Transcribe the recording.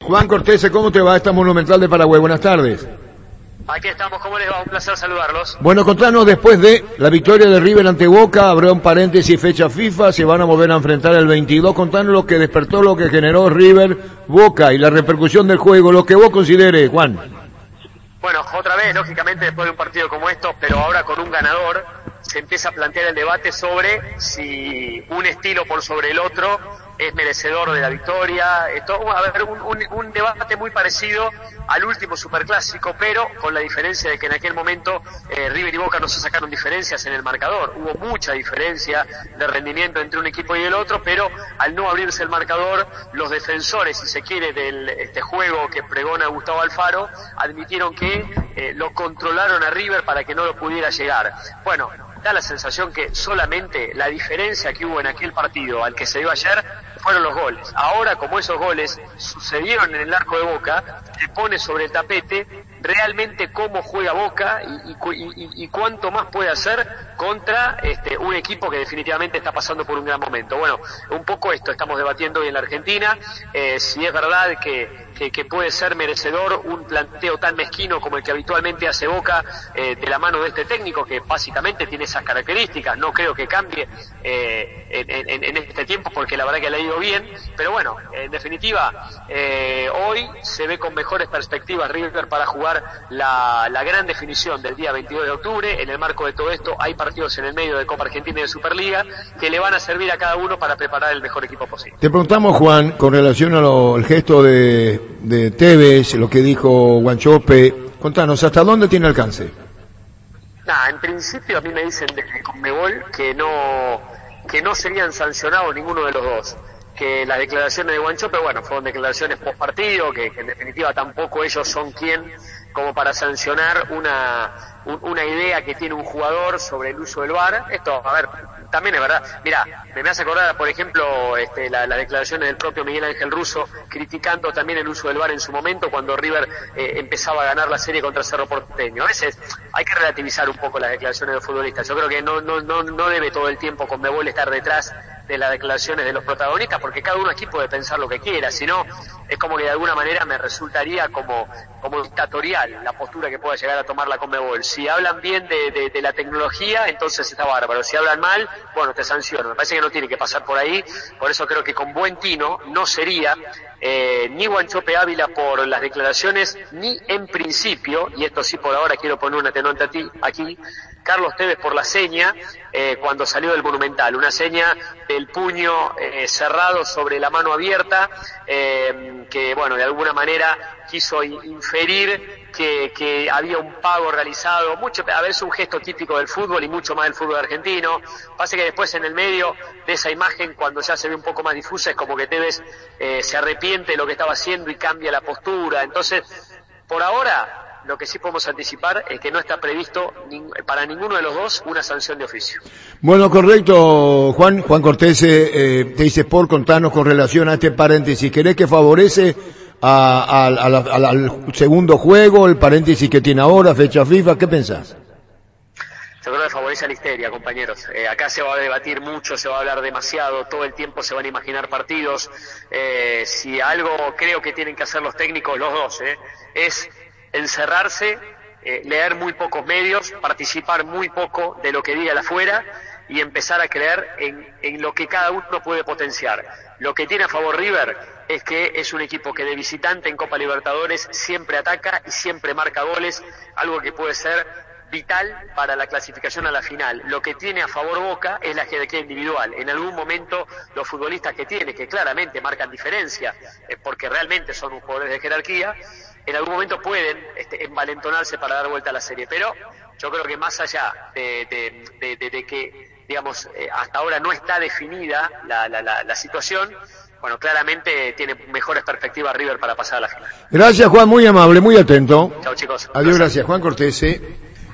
Juan Cortés, ¿cómo te va esta Monumental de Paraguay? Buenas tardes. Aquí estamos, ¿cómo les va? Un placer saludarlos. Bueno, contanos, después de la victoria de River ante Boca, habrá un paréntesis, fecha FIFA, se van a volver a enfrentar el 22, contanos lo que despertó, lo que generó River, Boca y la repercusión del juego, lo que vos consideres, Juan. Bueno, otra vez, lógicamente, después de un partido como esto, pero ahora con un ganador, se empieza a plantear el debate sobre si un estilo por sobre el otro es merecedor de la victoria. Esto va a haber un debate muy parecido al último superclásico, pero con la diferencia de que en aquel momento River y Boca no se sacaron diferencias en el marcador. Hubo mucha diferencia de rendimiento entre un equipo y el otro, pero al no abrirse el marcador, los defensores, si se quiere, del juego que pregona Gustavo Alfaro, admitieron que lo controlaron a River para que no lo pudiera llegar. Bueno, da la sensación que solamente la diferencia que hubo en aquel partido al que se dio ayer fueron los goles. Ahora, como esos goles sucedieron en el arco de Boca, se pone sobre el tapete realmente cómo juega Boca y cuánto más puede hacer contra un equipo que definitivamente está pasando por un gran momento. Bueno, un poco esto estamos debatiendo hoy en la Argentina, si es verdad que puede ser merecedor un planteo tan mezquino como el que habitualmente hace Boca de la mano de este técnico, que básicamente tiene esas características. No creo que cambie en este tiempo, porque la verdad que le ha ido bien, pero bueno, en definitiva, hoy se ve con mejores perspectivas River para jugar la gran definición del día 22 de octubre. En el marco de todo esto hay partidos en el medio de Copa Argentina y de Superliga que le van a servir a cada uno para preparar el mejor equipo posible. Te preguntamos, Juan, con relación al gesto de Tevez, lo que dijo Guanchope, contanos, ¿hasta dónde tiene alcance? En principio a mí me dicen desde Conmebol que no serían sancionados ninguno de los dos, que las declaraciones de Guanchope, bueno, fueron declaraciones post partido, que en definitiva tampoco ellos son quien como para sancionar una idea que tiene un jugador sobre el uso del VAR. Esto, a ver, también es verdad. Mirá, me hace acordar, por ejemplo, las declaraciones del propio Miguel Ángel Russo criticando también el uso del VAR en su momento cuando River empezaba a ganar la serie contra Cerro Porteño. A veces hay que relativizar un poco las declaraciones de los futbolistas. Yo creo que no debe todo el tiempo Conmebol estar detrás de las declaraciones de los protagonistas, porque cada uno aquí puede pensar lo que quiera, si no, es como que de alguna manera me resultaría como dictatorial la postura que pueda llegar a tomar la Conmebol. Si hablan bien de la tecnología, entonces está bárbaro. Si hablan mal, bueno, te sanciono. Me parece que no tiene que pasar por ahí, por eso creo que con buen tino no sería ni Guanchope Ávila por las declaraciones, ni en principio, y esto sí por ahora quiero poner un atenuante aquí, Carlos Tevez por la seña cuando salió del Monumental, una seña del puño cerrado sobre la mano abierta, que bueno, de alguna manera quiso inferir que había un pago realizado, a veces un gesto típico del fútbol y mucho más del fútbol argentino. Pasa que después en el medio de esa imagen, cuando ya se ve un poco más difusa, es como que Tevez se arrepiente de lo que estaba haciendo y cambia la postura. Entonces, por ahora, lo que sí podemos anticipar es que no está previsto para ninguno de los dos una sanción de oficio. Bueno, correcto, Juan Cortés, te dice por contarnos con relación a este paréntesis. ¿Querés que favorece al segundo juego, el paréntesis que tiene ahora, fecha FIFA? ¿Qué pensás? Yo creo que favorece a la histeria, compañeros. Acá se va a debatir mucho, se va a hablar demasiado, todo el tiempo se van a imaginar partidos. Si algo creo que tienen que hacer los técnicos, los dos, es encerrarse, leer muy pocos medios, participar muy poco de lo que diga el afuera y empezar a creer en lo que cada uno puede potenciar. Lo que tiene a favor River es que es un equipo que de visitante en Copa Libertadores siempre ataca y siempre marca goles, algo que puede ser vital para la clasificación a la final. Lo que tiene a favor Boca es la jerarquía individual. En algún momento los futbolistas que tiene, que claramente marcan diferencia, porque realmente son jugadores de jerarquía, en algún momento pueden envalentonarse para dar vuelta a la serie. Pero yo creo que más allá de que, digamos, hasta ahora no está definida la situación, bueno, claramente tiene mejores perspectivas River para pasar a la final. Gracias, Juan, muy amable, muy atento. Chao, chicos. Adiós, gracias. Juan Cortés.